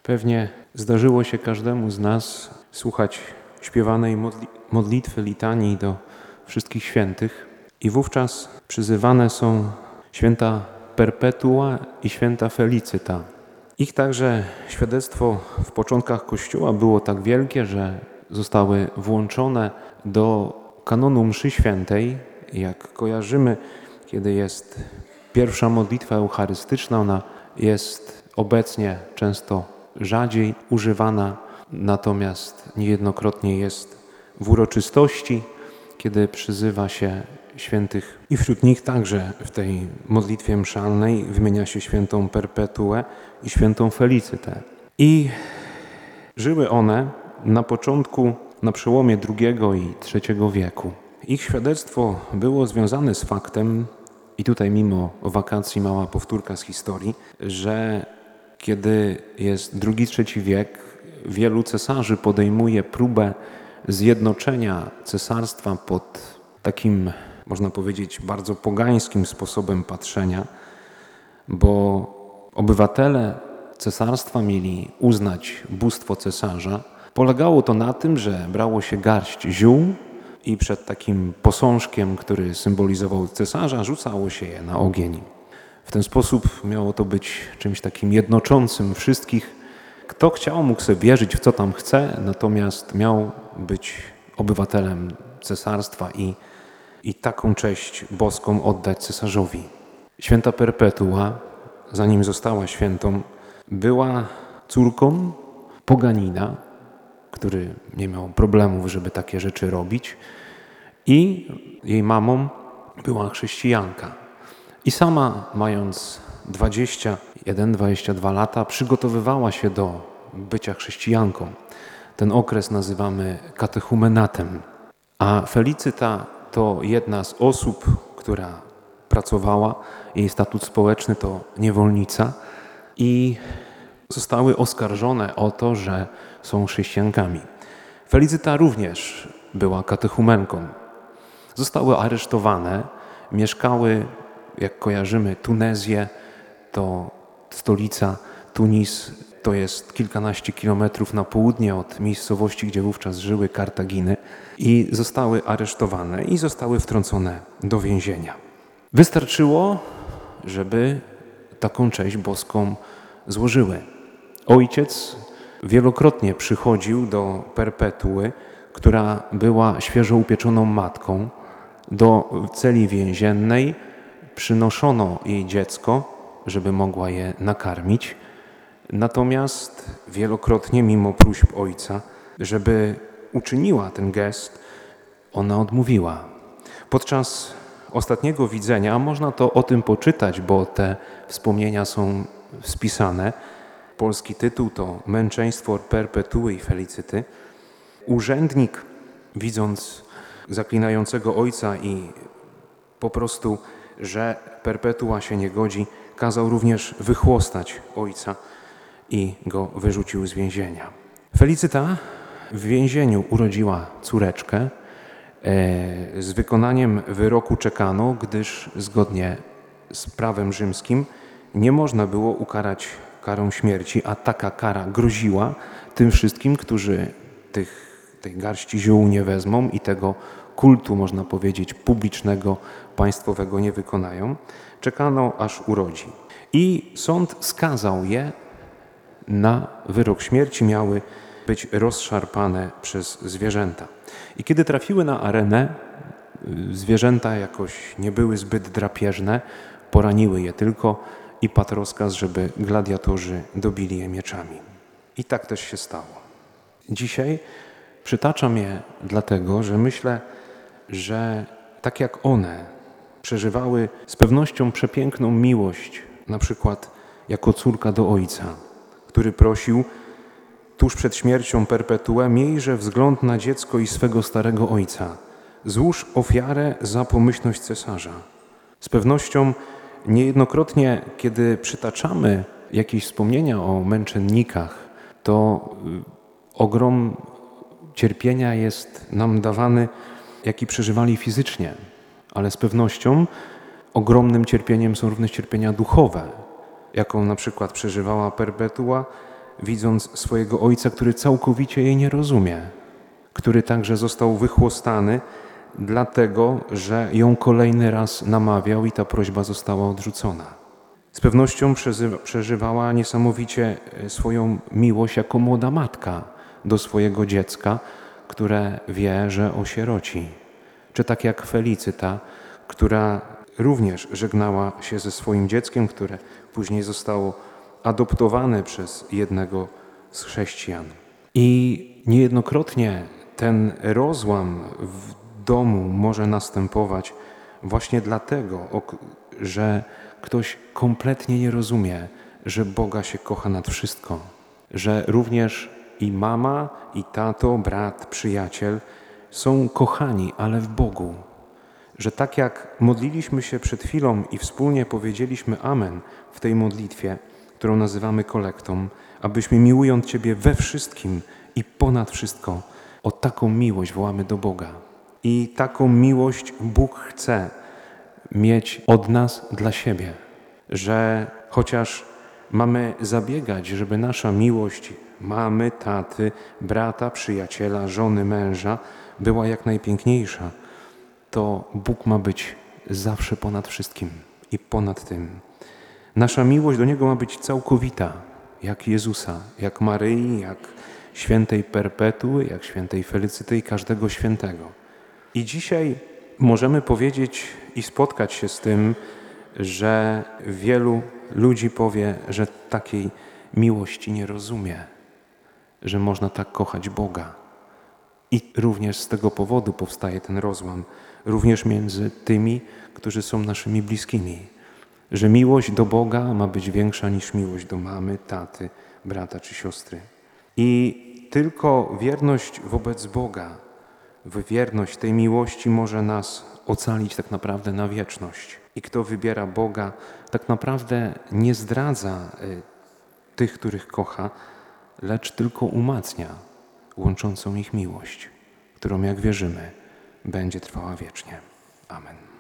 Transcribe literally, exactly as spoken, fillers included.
Pewnie zdarzyło się każdemu z nas słuchać śpiewanej modli- modlitwy litanii do wszystkich świętych i wówczas przyzywane są święta Perpetua i święta Felicyta. Ich także świadectwo w początkach Kościoła było tak wielkie, że zostały włączone do kanonu mszy świętej. Jak kojarzymy, kiedy jest pierwsza modlitwa eucharystyczna, ona jest obecnie często rzadziej używana, natomiast niejednokrotnie jest w uroczystości, kiedy przyzywa się świętych i wśród nich także w tej modlitwie mszalnej wymienia się świętą Perpetuę i świętą Felicytę. I żyły one na początku, na przełomie drugiego i trzeciego wieku. Ich świadectwo było związane z faktem, i tutaj mimo wakacji mała powtórka z historii, że kiedy jest drugi, trzeci wiek, wielu cesarzy podejmuje próbę zjednoczenia cesarstwa pod takim, można powiedzieć, bardzo pogańskim sposobem patrzenia, bo obywatele cesarstwa mieli uznać bóstwo cesarza. Polegało to na tym, że brało się garść ziół i przed takim posążkiem, który symbolizował cesarza, rzucało się je na ogień. W ten sposób miało to być czymś takim jednoczącym wszystkich. Kto chciał, mógł sobie wierzyć w co tam chce, natomiast miał być obywatelem cesarstwa i, i taką cześć boską oddać cesarzowi. Święta Perpetua, zanim została świętą, była córką poganina, który nie miał problemów, żeby takie rzeczy robić, i jej mamą była chrześcijanka. I sama, mając dwadzieścia jeden dwadzieścia dwa lata, przygotowywała się do bycia chrześcijanką. Ten okres nazywamy katechumenatem. A Felicyta to jedna z osób, która pracowała, jej statut społeczny to niewolnica i zostały oskarżone o to, że są chrześcijankami. Felicyta również była katechumenką. Zostały aresztowane, mieszkały, jak kojarzymy, Tunezję, to stolica, Tunis to jest kilkanaście kilometrów na południe od miejscowości, gdzie wówczas żyły, Kartaginy, i zostały aresztowane i zostały wtrącone do więzienia. Wystarczyło, żeby taką cześć boską złożyły. Ojciec wielokrotnie przychodził do Perpetuły, która była świeżo upieczoną matką, do celi więziennej, przynoszono jej dziecko, żeby mogła je nakarmić. Natomiast wielokrotnie, mimo próśb ojca, żeby uczyniła ten gest, ona odmówiła. Podczas ostatniego widzenia, można to o tym poczytać, bo te wspomnienia są spisane. Polski tytuł to Męczeństwo Perpetuły i Felicyty. Urzędnik, widząc zaklinającego ojca i po prostu, że Perpetua się nie godzi, kazał również wychłostać ojca i go wyrzucił z więzienia. Felicyta w więzieniu urodziła córeczkę. Z wykonaniem wyroku czekano, gdyż zgodnie z prawem rzymskim nie można było ukarać karą śmierci, a taka kara groziła tym wszystkim, którzy tych, tej garści ziół nie wezmą i tego kultu, można powiedzieć, publicznego, państwowego nie wykonają. Czekano, aż urodzi. I sąd skazał je na wyrok śmierci, miały być rozszarpane przez zwierzęta. I kiedy trafiły na arenę, zwierzęta jakoś nie były zbyt drapieżne, poraniły je tylko i padł rozkaz, żeby gladiatorzy dobili je mieczami. I tak też się stało. Dzisiaj przytaczam je dlatego, że myślę, że tak jak one przeżywały z pewnością przepiękną miłość, na przykład jako córka do ojca, który prosił tuż przed śmiercią Perpetuę: miejże wzgląd na dziecko i swego starego ojca. Złóż ofiarę za pomyślność cesarza. Z pewnością niejednokrotnie, kiedy przytaczamy jakieś wspomnienia o męczennikach, to ogrom cierpienia jest nam dawany, jaki przeżywali fizycznie, ale z pewnością ogromnym cierpieniem są również cierpienia duchowe, jaką na przykład przeżywała Perpetua, widząc swojego ojca, który całkowicie jej nie rozumie, który także został wychłostany, dlatego że ją kolejny raz namawiał i ta prośba została odrzucona. Z pewnością przeżywała niesamowicie swoją miłość jako młoda matka do swojego dziecka, które wie, że osieroci. Czy tak jak Felicyta, która również żegnała się ze swoim dzieckiem, które później zostało adoptowane przez jednego z chrześcijan. I niejednokrotnie ten rozłam w domu może następować właśnie dlatego, że ktoś kompletnie nie rozumie, że Boga się kocha nad wszystko, że również i mama, i tato, brat, przyjaciel są kochani, ale w Bogu. Że tak jak modliliśmy się przed chwilą i wspólnie powiedzieliśmy amen w tej modlitwie, którą nazywamy kolektą, abyśmy miłując Ciebie we wszystkim i ponad wszystko, o taką miłość wołamy do Boga. I taką miłość Bóg chce mieć od nas dla siebie, że chociaż mamy zabiegać, żeby nasza miłość mamy, taty, brata, przyjaciela, żony, męża była jak najpiękniejsza, to Bóg ma być zawsze ponad wszystkim i ponad tym. Nasza miłość do Niego ma być całkowita, jak Jezusa, jak Maryi, jak świętej Perpetuły, jak świętej Felicyty i każdego świętego. I dzisiaj możemy powiedzieć i spotkać się z tym, że wielu ludzi powie, że takiej miłości nie rozumie, że można tak kochać Boga. I również z tego powodu powstaje ten rozłam, również między tymi, którzy są naszymi bliskimi, że miłość do Boga ma być większa niż miłość do mamy, taty, brata czy siostry. I tylko wierność wobec Boga, wierność tej miłości może nas ocalić tak naprawdę na wieczność. I kto wybiera Boga, tak naprawdę nie zdradza tych, których kocha, lecz tylko umacnia łączącą ich miłość, którą, jak wierzymy, będzie trwała wiecznie. Amen.